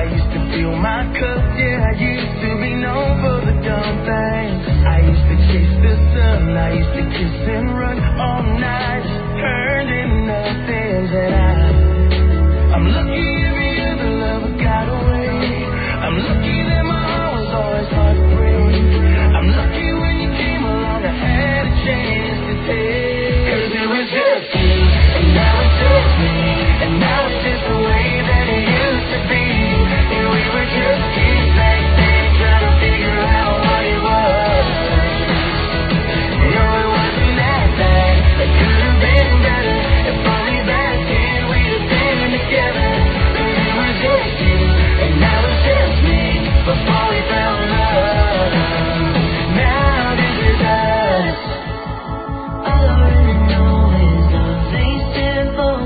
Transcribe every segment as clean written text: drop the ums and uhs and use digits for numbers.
used to fill my cup, yeah, I used to be known for the dumb things. I used to chase the sun, I used to kiss and run all night, turned into nothing. And I'm lucky every other lover got away. I'm lucky that my heart was always hard to break. I'm lucky when you came along, I had a chance to take. 'Cause it was just you, and now it's just me, and now it's just the way that it used to be. And we were just kids back then, trying to figure out what it was. No, it wasn't that bad, it could have been better. If only back then we'd have been together. 'Cause it was just you, and now it's just me, before we found love. Now this is us. All I really know is love ain't simple.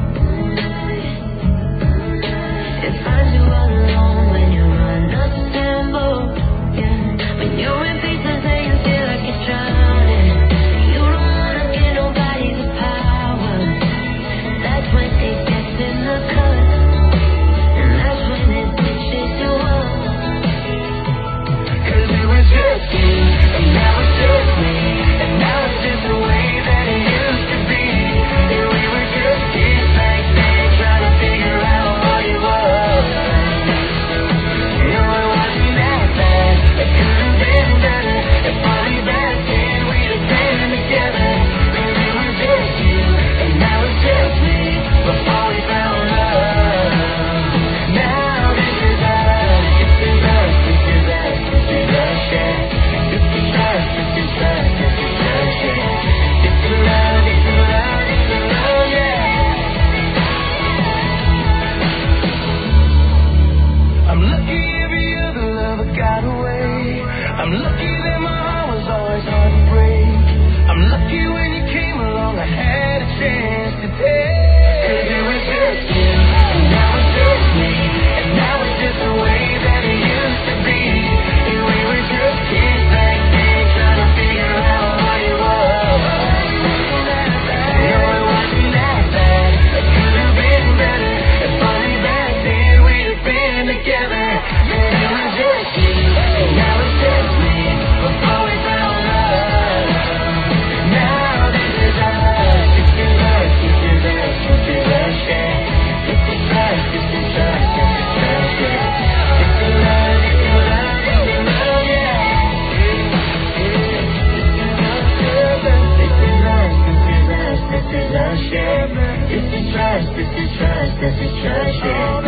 It finds you all alone when you're unassembled. Yeah, when you're in pieces and you feel like you're drowning. You don't wanna give nobody the power. That's when it gets in the cut, and that's when it switches you up. 'Cause it was just you, and now it's just me, and now it's just the way that it used to be. And we were just kids back then, trying to figure out what it was. No, it wasn't that bad, it could have been better. If only back then we'd have been together. 'Cause it was just you, and now it's just me, before we found love. Now this is us, this is us, this is us, this is us, yeah. This is us, this is us, this is us, yeah. This is love, this is love, this is love, yeah. I'm lucky every other lover got away. I'm lucky that my heart was always hard to break. I'm lucky when you came along, I had a chance to take. 'Cause it was just you, and now it's just me, and now it's just the way that it used to be. And we were just kids back then, trying to figure out what it was. No, it wasn't that bad, it could have been better. If only back then we'd have been together. And it was just you, and now it's just me, before we found love. Now this is us, this is us, this is us, this is us, yeah. This is us, this is us, this is us, yeah. This is love, this is love, this is love, yeah. This is us, this is us, this is us, yeah. This is trust, this is trust, this is trust, yeah.